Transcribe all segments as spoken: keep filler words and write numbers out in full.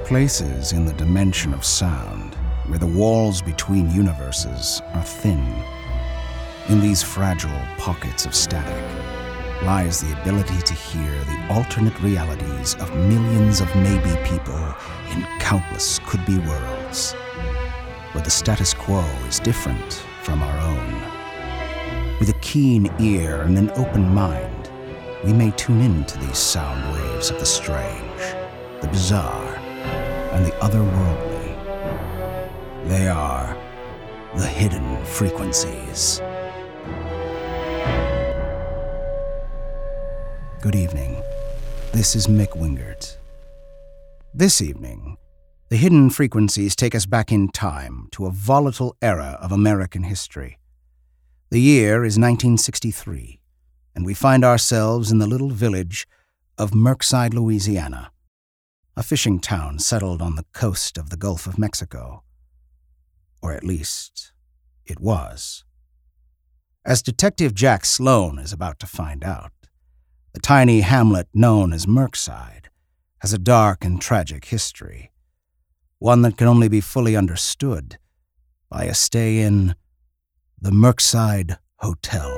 places in the dimension of sound where the walls between universes are thin. In these fragile pockets of static lies the ability to hear the alternate realities of millions of maybe people in countless could-be worlds, where the status quo is different from our own. With a keen ear and an open mind, we may tune into these sound waves of the strange, the bizarre, and the otherworldly. They are the hidden frequencies. Good evening. This is Mick Wingert. This evening, the Hidden Frequencies take us back in time to a volatile era of American history. The year is nineteen sixty-three, and we find ourselves in the little village of Merkside, Louisiana, a fishing town settled on the coast of the Gulf of Mexico. Or at least, it was. As Detective Jack Sloan is about to find out, the tiny hamlet known as Merkside has a dark and tragic history, one that can only be fully understood by a stay in the Merkside Hotel.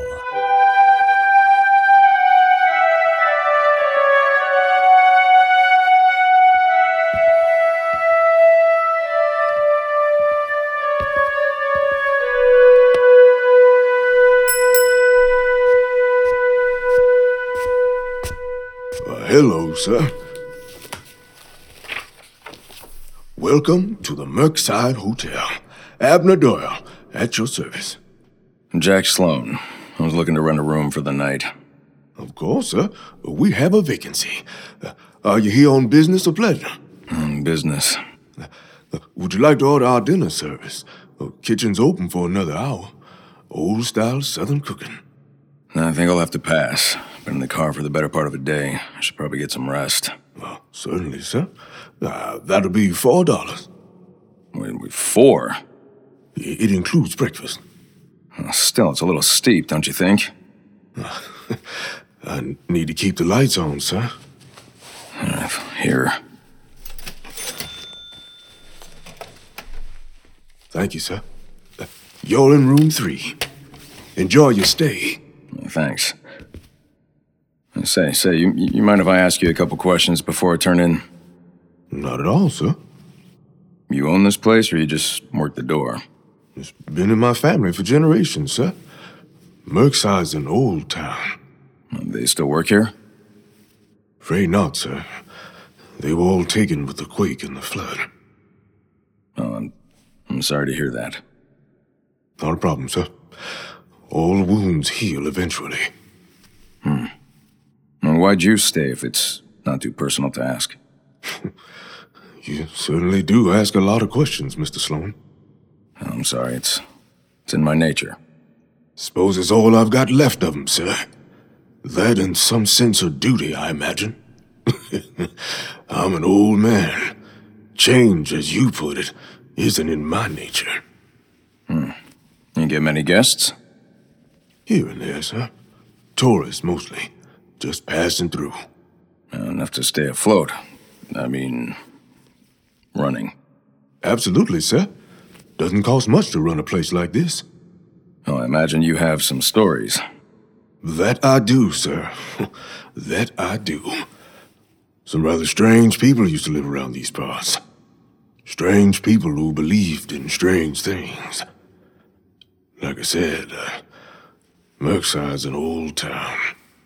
Hello, sir. Welcome to the Merkside Hotel. Abner Doyle, at your service. Jack Sloan. I was looking to rent a room for the night. Of course, sir. We have a vacancy. Uh, are you here on business or pleasure? Mm, business. Uh, would you like to order our dinner service? Uh, kitchen's open for another hour. Old-style Southern cooking. I think I'll have to pass. Been in the car for the better part of a day. I should probably get some rest. Well, certainly, sir. Uh, that'll be four dollars. Wait, wait, four? It includes breakfast. Well, still, it's a little steep, don't you think? Uh, I need to keep the lights on, sir. Uh, here. Thank you, sir. Uh, you're in room three. Enjoy your stay. Thanks. Say, say, you, you mind if I ask you a couple questions before I turn in? Not at all, sir. You own this place, or you just work the door? It's been in my family for generations, sir. Merkside's an old town. They still work here? Afraid not, sir. They were all taken with the quake and the flood. Oh, I'm, I'm sorry to hear that. Not a problem, sir. All wounds heal eventually. Hmm. Well, why'd you stay if it's not too personal to ask? You certainly do ask a lot of questions, Mister Sloan. I'm sorry, it's it's in my nature. Suppose it's all I've got left of 'em, sir. That and some sense of duty, I imagine. I'm an old man. Change, as you put it, isn't in my nature. Hmm. You get many guests? Here and there, sir. Tourists, mostly. Just passing through. Uh, enough to stay afloat. I mean, running. Absolutely, sir. Doesn't cost much to run a place like this. Oh, I imagine you have some stories. That I do, sir. That I do. Some rather strange people used to live around these parts. Strange people who believed in strange things. Like I said, uh, Merkside's an old town.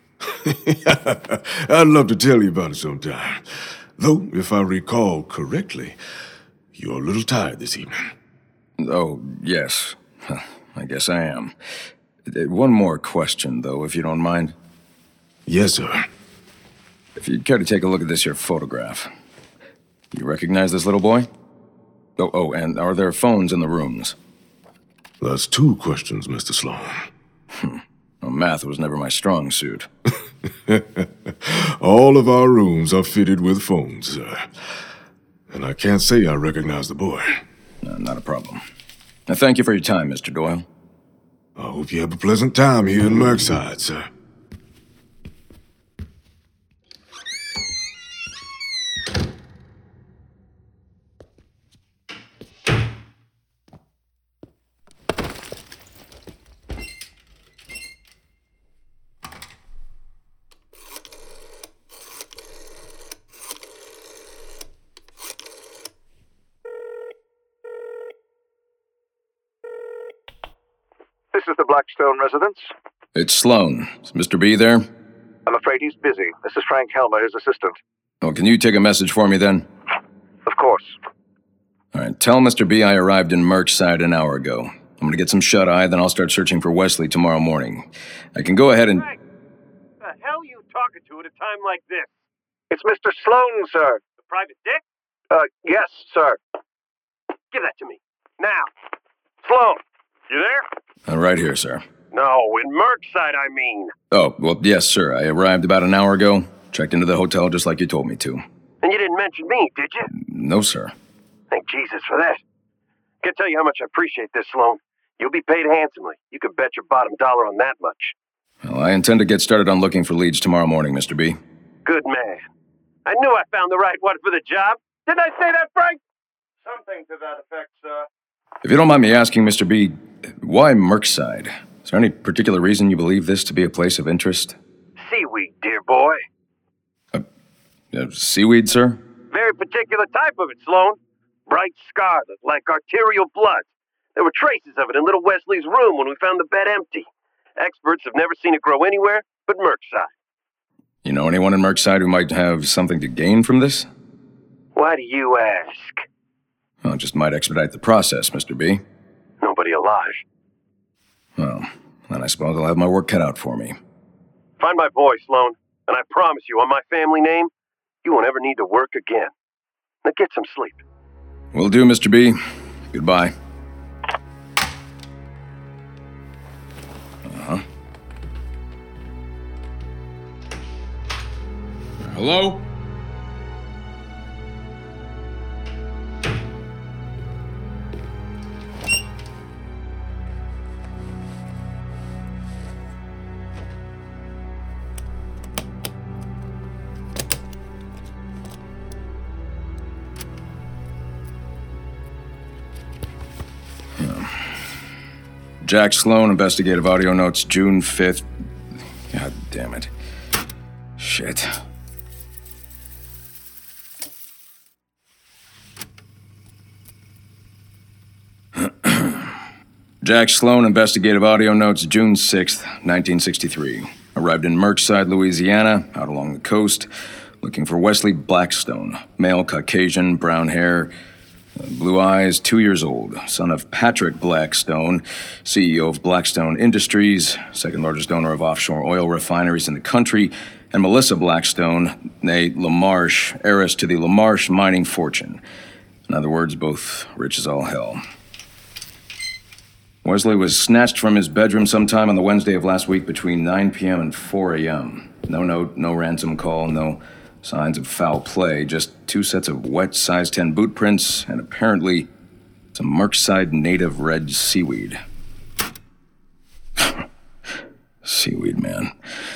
I'd love to tell you about it sometime. Though, if I recall correctly, you're a little tired this evening. Oh, yes. I guess I am. One more question, though, if you don't mind. Yes, sir. If you'd care to take a look at this here photograph. You recognize this little boy? Oh, oh, and are there phones in the rooms? That's two questions, Mister Sloan. Hmm. Well, math was never my strong suit. All of our rooms are fitted with phones, sir. And I can't say I recognize the boy. No, not a problem. Now, thank you for your time, Mister Doyle. I hope you have a pleasant time here in Merkside, sir. is the Blackstone residence. It's Sloan. Is Mister B there? I'm afraid he's busy. This is Frank Helmer, his assistant. Oh, can you take a message for me then? Of course. All right, tell Mister B I arrived in Merkside an hour ago. I'm gonna get some shut-eye, then I'll start searching for Wesley tomorrow morning. I can go ahead and... Frank, the hell you talking to at a time like this? It's Mister Sloan, sir. The private dick? Uh, yes, sir. Give that to me. Now. Sloan, you there? Uh, right here, sir. No, in Merkside, I mean. Oh, well, yes, sir. I arrived about an hour ago. Checked into the hotel just like you told me to. And you didn't mention me, did you? No, sir. Thank Jesus for that. Can't tell you how much I appreciate this, Sloan. You'll be paid handsomely. You can bet your bottom dollar on that much. Well, I intend to get started on looking for leads tomorrow morning, Mister B. Good man. I knew I found the right one for the job. Didn't I say that, Frank? Something to that effect, sir. If you don't mind me asking, Mister B, why Merkside? Is there any particular reason you believe this to be a place of interest? Seaweed, dear boy. Uh, uh, seaweed, sir? Very particular type of it, Sloan. Bright scarlet, like arterial blood. There were traces of it in little Wesley's room when we found the bed empty. Experts have never seen it grow anywhere but Merkside. You know anyone in Merkside who might have something to gain from this? Why do you ask? Well, it just might expedite the process, Mister B. Nobody alive. Well, then I suppose I'll have my work cut out for me. Find my boy, Sloan, and I promise you, on my family name, you won't ever need to work again. Now get some sleep. Will do, Mister B. Goodbye. Uh-huh. Hello? Jack Sloan, investigative audio notes, June fifth. God damn it. Shit. Jack Sloan, investigative audio notes, June sixth, nineteen sixty-three. Arrived in Merkside, Louisiana, out along the coast, looking for Wesley Blackstone, male, Caucasian, brown hair, blue eyes, two years old, son of Patrick Blackstone, C E O of Blackstone Industries, second largest owner of offshore oil refineries in the country, and Melissa Blackstone, née LaMarche, heiress to the LaMarche mining fortune. In other words, both rich as all hell. Wesley was snatched from his bedroom sometime on the Wednesday of last week between nine p.m. and four a.m. No note, no ransom call, no signs of foul play, just two sets of wet size ten boot prints and apparently some Merkside native red seaweed. Seaweed, man.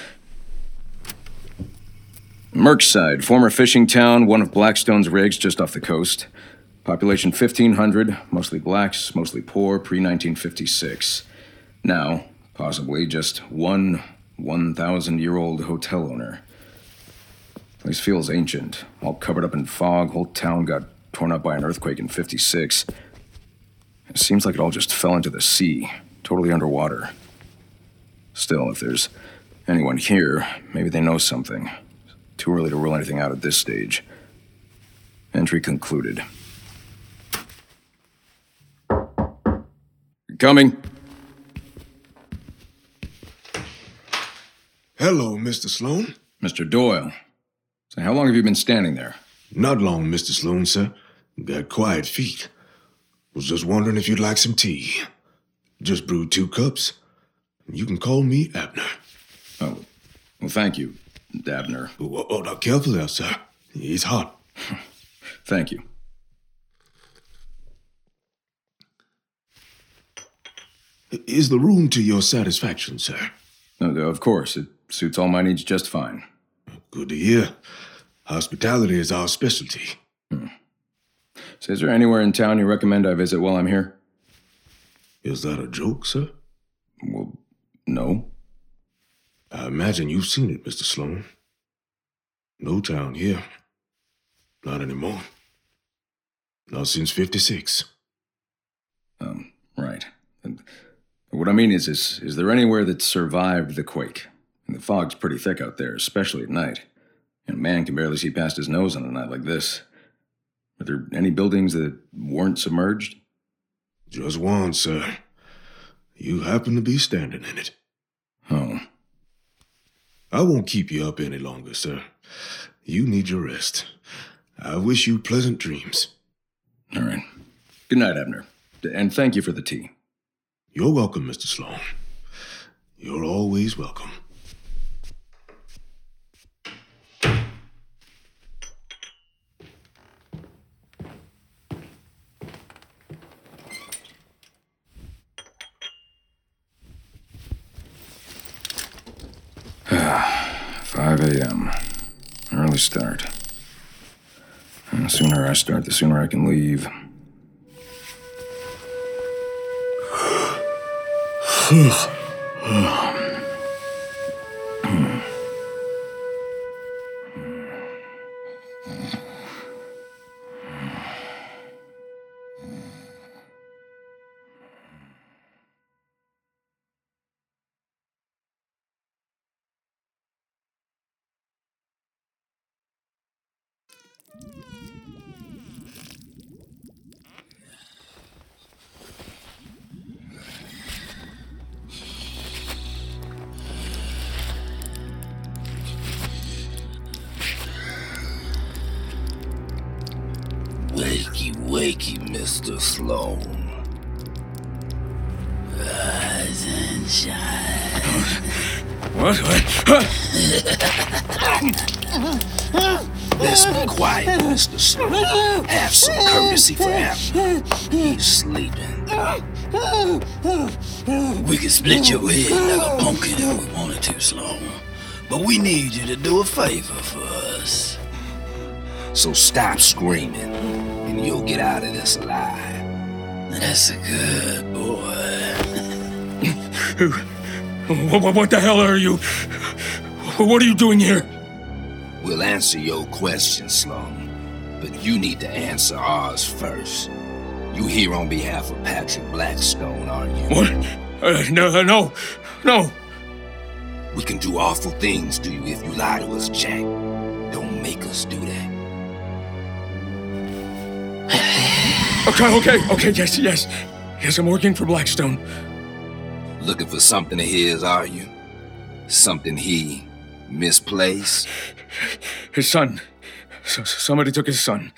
Merkside, former fishing town, one of Blackstone's rigs just off the coast. Population fifteen hundred, mostly blacks, mostly poor, pre nineteen fifty-six. Now, possibly just one one thousand year old hotel owner. Place feels ancient, all covered up in fog. Whole town got torn up by an earthquake in fifty-six. It seems like it all just fell into the sea, totally underwater. Still, if there's anyone here, maybe they know something. Too early to rule anything out at this stage. Entry concluded. Coming. Hello, Mister Sloan. Mister Doyle. So how long have you been standing there? Not long, Mister Sloan, sir. Got quiet feet. Was just wondering if you'd like some tea. Just brewed two cups. You can call me Abner. Oh, well, thank you, Abner. Oh, oh now careful there, sir. It's hot. Thank you. Is the room to your satisfaction, sir? No, of course. It suits all my needs just fine. Good to hear. Hospitality is our specialty. Hmm. So is there anywhere in town you recommend I visit while I'm here? Is that a joke, sir? Well, no. I imagine you've seen it, Mister Sloan. No town here. Not anymore. Not since fifty-six. Um, right. What I mean is, is, is there anywhere that survived the quake? And the fog's pretty thick out there, especially at night. And a man can barely see past his nose on a night like this. Are there any buildings that weren't submerged? Just one, sir. You happen to be standing in it. Oh. I won't keep you up any longer, sir. You need your rest. I wish you pleasant dreams. All right. Good night, Abner. And thank you for the tea. You're welcome, Mister Sloan. You're always welcome. five a.m. Early start. And the sooner I start, the sooner I can leave. Wakey, wakey, Mister Sloan. Rise and shine. What? Let's be quiet, Mister Sloan. Have some courtesy for Abner. He's sleeping. We can split your head like a pumpkin if we wanted to, Sloan. But we need you to do a favor for us. So stop screaming, and you'll get out of this alive. That's a good boy. what, what the hell are you? What are you doing here? We'll answer your questions, Sloan, but you need to answer ours first. You here on behalf of Patrick Blackstone, aren't you? What? Uh, no, no, no. We can do awful things to you if you lie to us, Jack. Don't make us do that. Okay, okay, okay, yes, yes. Yes, I'm working for Blackstone. Looking for something of his, are you? Something he misplaced? His son. So, somebody took his son.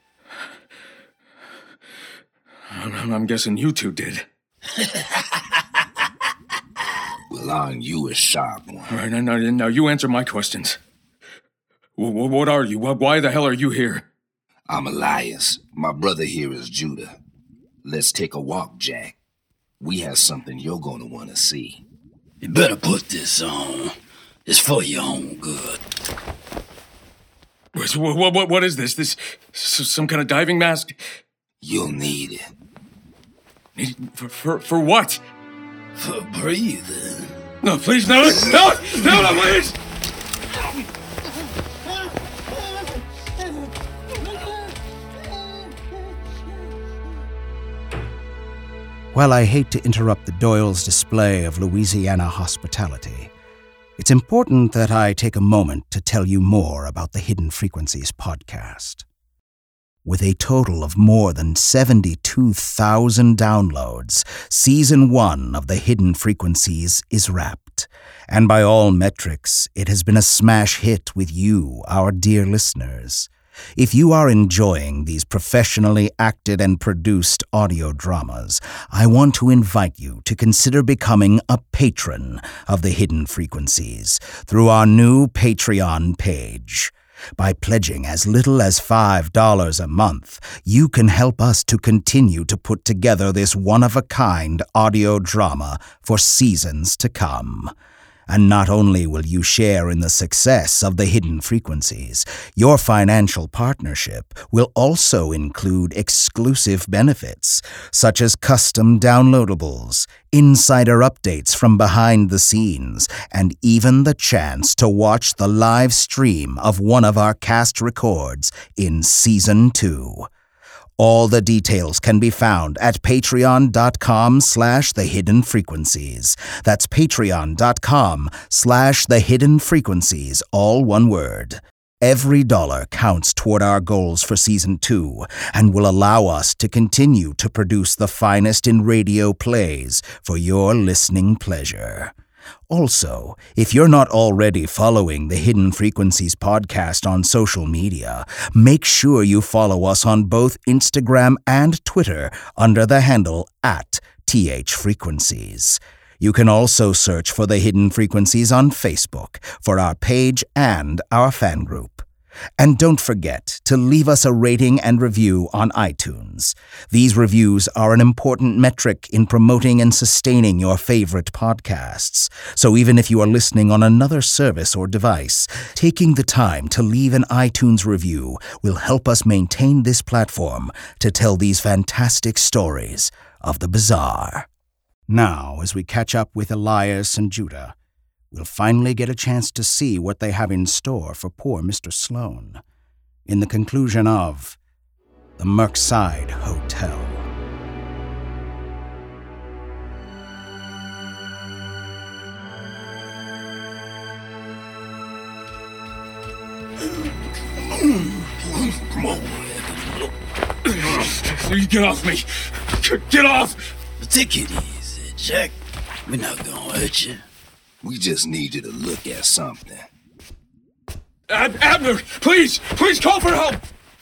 I'm, I'm guessing you two did. Well, aren't you a sharp one? All right, now, now, now you answer my questions. W- what are you? Why the hell are you here? I'm Elias. My brother here is Judah. Let's take a walk, Jack. We have something you're going to want to see. You better put this on. It's for your own good. What, what, what, what is this? This some kind of diving mask? You'll need it. Need, for, for, for what? For breathing. No, please, no, no, no, no, please! While I hate to interrupt the Doyles' display of Louisiana hospitality, it's important that I take a moment to tell you more about the Hidden Frequencies podcast. With a total of more than seventy-two thousand downloads, Season one of the Hidden Frequencies is wrapped, and by all metrics, it has been a smash hit with you, our dear listeners. If you are enjoying these professionally acted and produced audio dramas, I want to invite you to consider becoming a patron of the Hidden Frequencies through our new Patreon page. By pledging as little as five dollars a month, you can help us to continue to put together this one-of-a-kind audio drama for seasons to come. And not only will you share in the success of the Hidden Frequencies, your financial partnership will also include exclusive benefits, such as custom downloadables, insider updates from behind the scenes, and even the chance to watch the live stream of one of our cast records in Season two. All the details can be found at patreon.com slash the hidden frequencies. That's patreon.com slash the hidden frequencies, all one word. Every dollar counts toward our goals for Season two and will allow us to continue to produce the finest in radio plays for your listening pleasure. Also, if you're not already following the Hidden Frequencies podcast on social media, make sure you follow us on both Instagram and Twitter under the handle at T H Frequencies. You can also search for the Hidden Frequencies on Facebook for our page and our fan group. And don't forget to leave us a rating and review on iTunes. These reviews are an important metric in promoting and sustaining your favorite podcasts. So even if you are listening on another service or device, taking the time to leave an iTunes review will help us maintain this platform to tell these fantastic stories of the bizarre. Now, as we catch up with Elias and Judah, we'll finally get a chance to see what they have in store for poor Mister Sloan in the conclusion of The Merkside Hotel. Come on. You get off me! Get off! Take it easy, Jack. We're not gonna hurt you. We just need you to look at something. Ab- Abner, please, please call for help!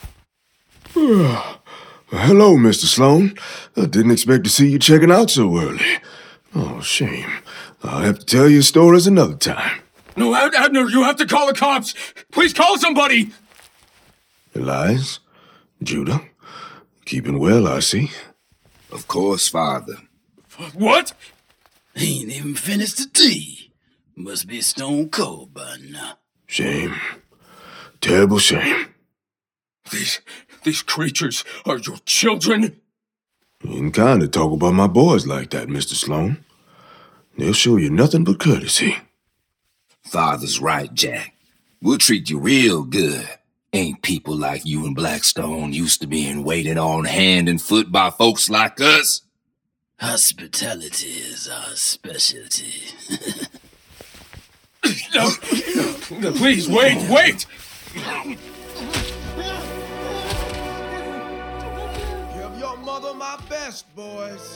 Hello, Mister Sloan. I didn't expect to see you checking out so early. Oh, shame. I'll have to tell you stories another time. No, Ab- Abner, you have to call the cops! Please call somebody! Elias? Judah? Keeping well, I see. Of course, Father. What? He ain't even finished the tea. Must be stone cold by now. Shame. Terrible shame. These, these creatures are your children? You can kind of talk about my boys like that, Mister Sloan. They'll show you nothing but courtesy. Father's right, Jack. We'll treat you real good. Ain't people like you and Blackstone used to being waited on hand and foot by folks like us? Hospitality is our specialty. No, no, please, wait, wait! Give your mother my best, boys.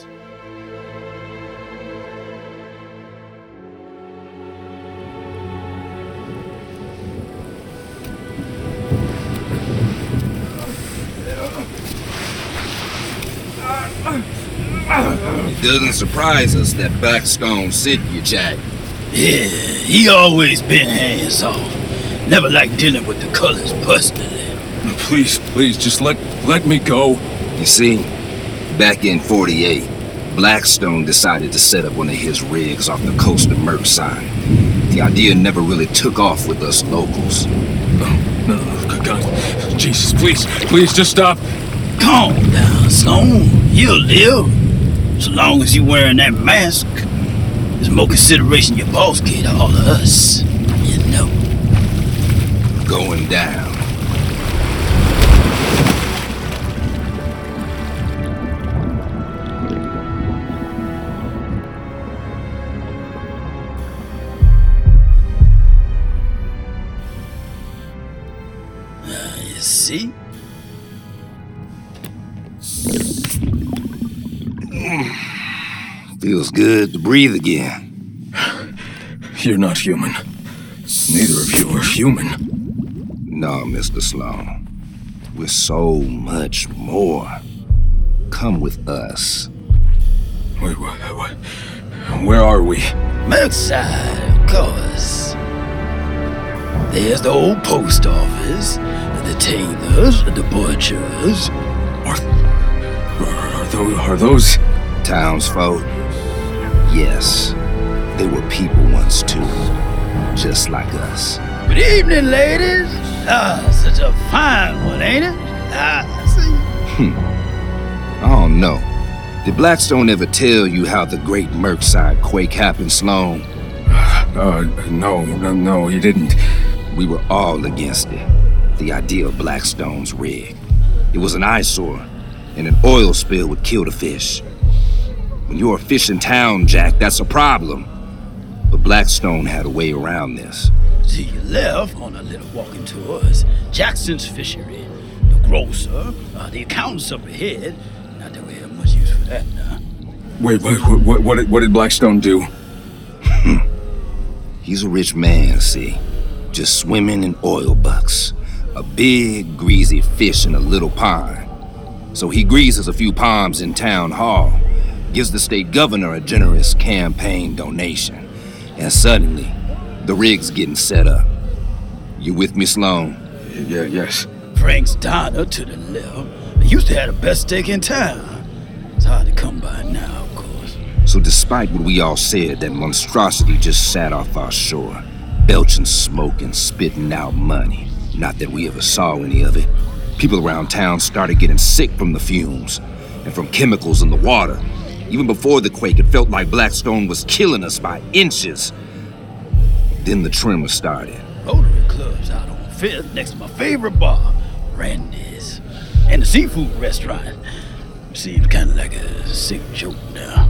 It doesn't surprise us that Blackstone sent you, Jack. Yeah, he always been hands-off. Never liked dealing with the colors personally. Please, please, just let let me go. You see, back in forty-eight, Blackstone decided to set up one of his rigs off the coast of Merkside. The idea never really took off with us locals. Oh, no, no, God, Jesus, please, please, just stop. Calm down, Sloan. You'll live. So long as you wearing that mask, there's more consideration your boss gave to all of us. You know. Going down. Uh, you see? Feels good to breathe again. You're not human. Neither of you are human. No, Mister Sloan. We're so much more. Come with us. Wait, what, what, where are we? Merkside, of course. There's the old post office, the tailors, the butchers. Are, are, those, are those... Townsfolk? Yes. They were people once, too. Just like us. Good evening, ladies. Ah, such a fine one, ain't it? Ah, see. Hmm. I don't know. Did Blackstone ever tell you how the great Merkside quake happened, Sloan? Uh, no, no, no, he didn't. We were all against it. The idea of Blackstone's rig. It was an eyesore. and an oil spill would kill the fish. When you're a fishing town, Jack, that's a problem. But Blackstone had a way around this. To your left, on a little walking tours, Jackson's Fishery. The grocer, uh, the accountant's up ahead. Not that we have much use for that now. Wait, wait, what, what, what, did, what did Blackstone do? He's a rich man, see? Just swimming in oil bucks. A big, greasy fish in a little pond. So he greases a few palms in town hall, gives the state governor a generous campaign donation, and suddenly, the rig's getting set up. You with me, Sloan? Yeah, yes. Frank's Diner to the left. They used to have the best steak in town. It's hard to come by now, of course. So despite what we all said, that monstrosity just sat off our shore, belching smoke and spitting out money. Not that we ever saw any of it. People around town started getting sick from the fumes and from chemicals in the water. Even before the quake, it felt like Blackstone was killing us by inches. Then the tremor started. Rotary Club's out on Fifth, next to my favorite bar, Randy's. And the seafood restaurant. Seems kind of like a sick joke now.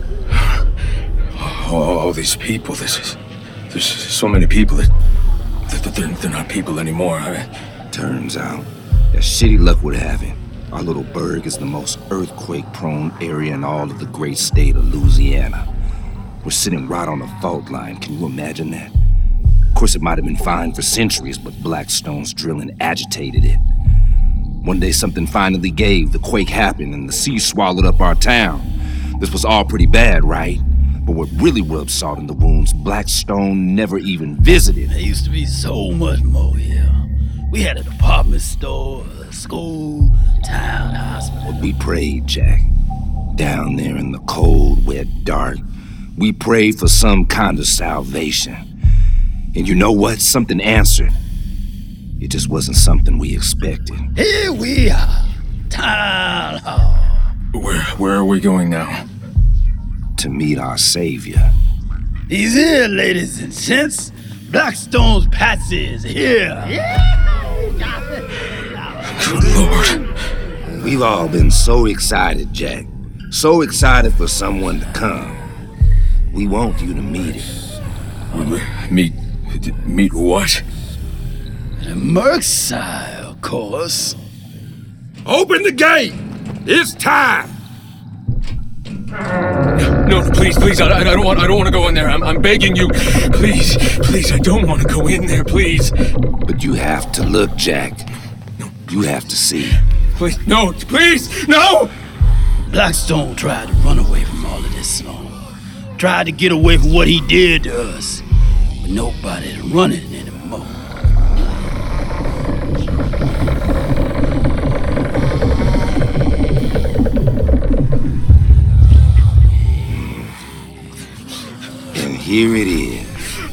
All, all these people, this is... There's so many people that... that they're, they're not people anymore. I mean, turns out, as shitty luck would have it, our little burg is the most earthquake-prone area in all of the great state of Louisiana. We're sitting right on the fault line. Can you imagine that? Of course, it might have been fine for centuries, but Blackstone's drilling agitated it. One day, something finally gave. The quake happened, and the sea swallowed up our town. This was all pretty bad, right? But what really rubbed salt in the wounds, Blackstone never even visited. There used to be so much more here. We had a department store, a school, town hospital. But we prayed, Jack. Down there in the cold, wet dark, we prayed for some kind of salvation. And you know what? Something answered. It just wasn't something we expected. Here we are. Town hall. Where, where are we going now? To meet our savior. He's here, ladies and gents. Blackstone's Patsy is here. Good Lord. We've all been so excited, Jack. So excited for someone to come. We want you to meet him. Meet... meet what? The Merkside, of course. Open the gate! It's time! No, no, please, please, I, I don't want, I don't want to go in there. I'm, I'm begging you, please, please, I don't want to go in there, please. But you have to look, Jack. No, you have to see. Please, no, please, no! Blackstone tried to run away from all of this, Sloan. Tried to get away from what he did to us, but nobody's running anymore. Here it is.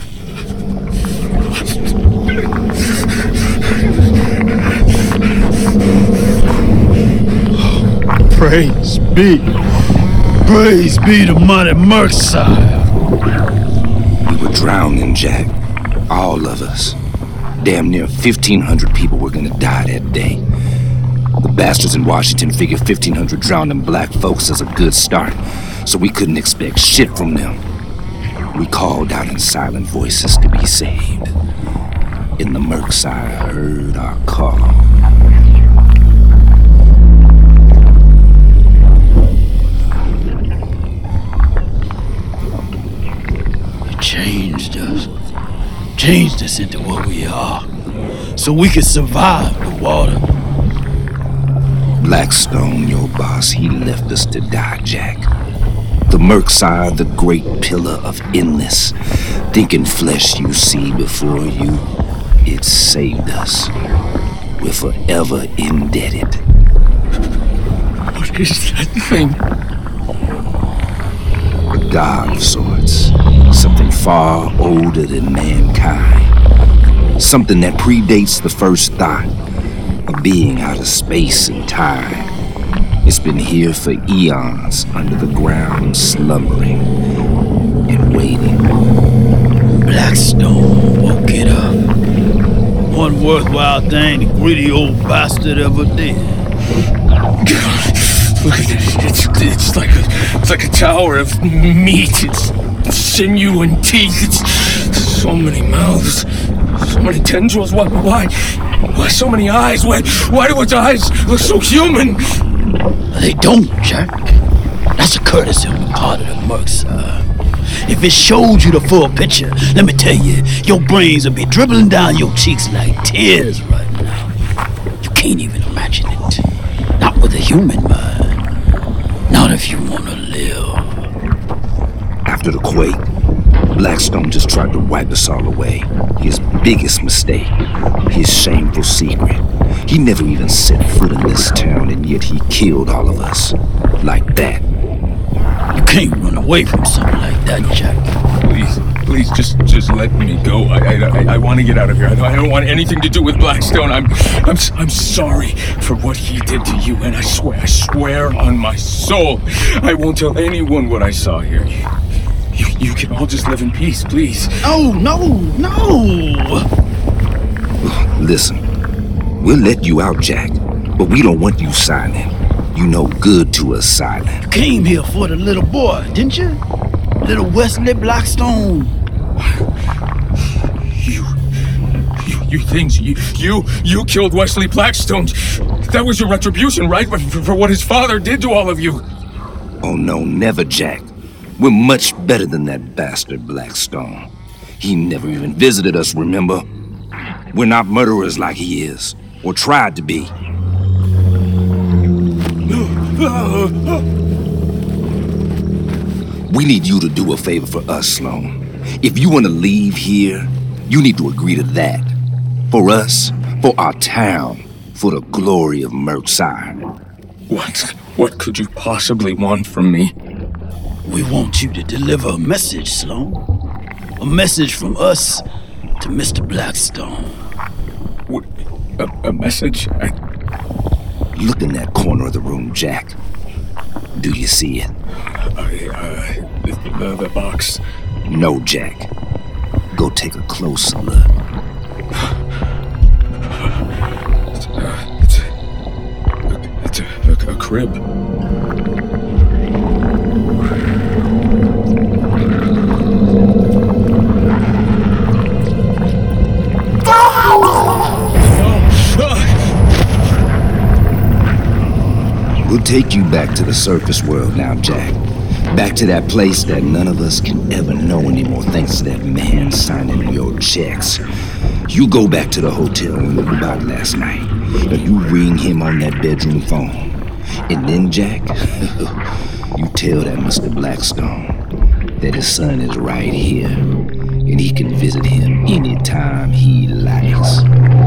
Praise be. Praise be to mighty Merkside. We were drowning, Jack. All of us. Damn near fifteen hundred people were gonna die that day. The bastards in Washington figured fifteen hundred drowning black folks as a good start, so we couldn't expect shit from them. We called out in silent voices to be saved. In the Merkside heard our call. It changed us. Changed us into what we are. So we could survive the water. Blackstone, your boss, he left us to die, Jack. The Merkside, the great pillar of endless, thinking flesh you see before you, it saved us. We're forever indebted. What is that thing? A god of sorts. Something far older than mankind. Something that predates the first thought. A being out of space and time. It's been here for eons, under the ground, slumbering and waiting. Blackstone woke it up. One worthwhile thing the greedy old bastard ever did. Look at it. It's, it's like a it's like a tower of meat. It's sinew and teeth. It's so many mouths, so many tendrils. Why? Why? Why so many eyes? Why? Why do its eyes look so human? They don't, Jack. That's a courtesy on the part of the mercs, sir. If it showed you the full picture, let me tell you, your brains would be dribbling down your cheeks like tears right now. You can't even imagine it. Not with a human mind. Not if you want to live. After the quake, Blackstone just tried to wipe us all away. His biggest mistake. His shameful secret. He never even set foot in this town, and yet he killed all of us. Like that. You can't run away from something like that, Jack. Please, please, just just let me go. I I, I, I want to get out of here. I don't, I don't want anything to do with Blackstone. I'm I'm I'm sorry for what he did to you, and I swear, I swear on my soul, I won't tell anyone what I saw here. You, you, you can all just live in peace, please. Oh, no, no! Listen, we'll let you out, Jack, but we don't want you signing. You know good to us silent. You came here for the little boy, didn't you? Little Wesley Blackstone. You, you, you things, you, you, you killed Wesley Blackstone. That was your retribution, right? For, for what his father did to all of you. Oh no, never, Jack. We're much better than that bastard Blackstone. He never even visited us, remember? We're not murderers like he is, or tried to be. We need you to do a favor for us, Sloan. If you want to leave here, you need to agree to that. For us, for our town, for the glory of Merkside. What? What could you possibly want from me? We want you to deliver a message, Sloan. A message from us to Mister Blackstone. What? A, a message? I... Look in that corner of the room, Jack. Do you see it? I, uh, the, the, the box. No, Jack. Go take a closer look. It's, uh, it's, a, it's a, a, a crib. We'll take you back to the surface world now, Jack. Back to that place that none of us can ever know anymore thanks to that man signing your checks. You go back to the hotel we knew about last night, and you ring him on that bedroom phone. And then, Jack, you tell that Mister Blackstone that his son is right here, and he can visit him anytime he likes.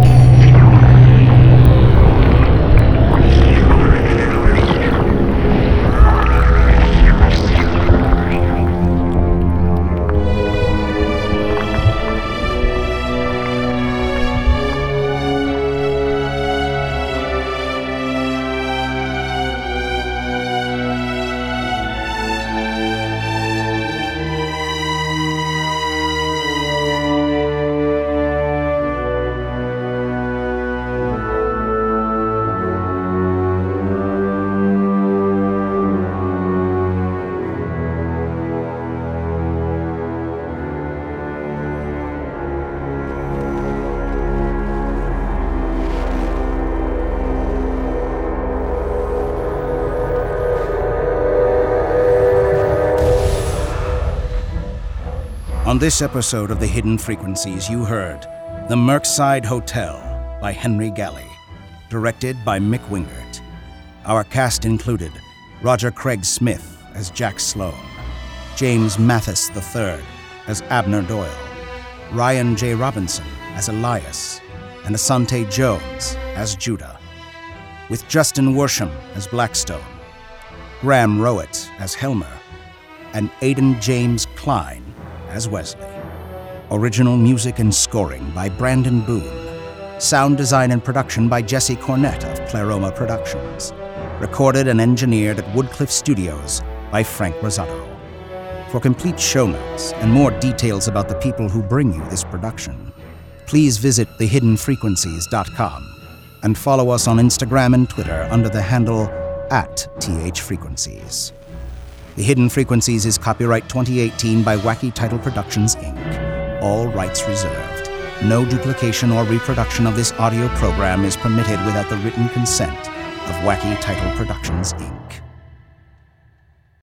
On this episode of The Hidden Frequencies, you heard The Merkside Hotel by Henry Galley, directed by Mick Wingert. Our cast included Roger Craig Smith as Jack Sloan, James Mathis the third as Abner Doyle, Ryan J. Robinson as Elias, and Asante Jones as Judah, with Justin Worsham as Blackstone, Graham Rowett as Helmer, and Aidan James Klein as Wesley. Original music and scoring by Brandon Boone. Sound design and production by Jesse Cornett of Pleroma Productions. Recorded and engineered at Woodcliff Studios by Frank Rosato. For complete show notes and more details about the people who bring you this production, please visit the hidden frequencies dot com. and follow us on Instagram and Twitter under the handle at T H Frequencies. The Hidden Frequencies is copyright twenty eighteen by Wacky Title Productions, Incorporated. All rights reserved. No duplication or reproduction of this audio program is permitted without the written consent of Wacky Title Productions, Incorporated.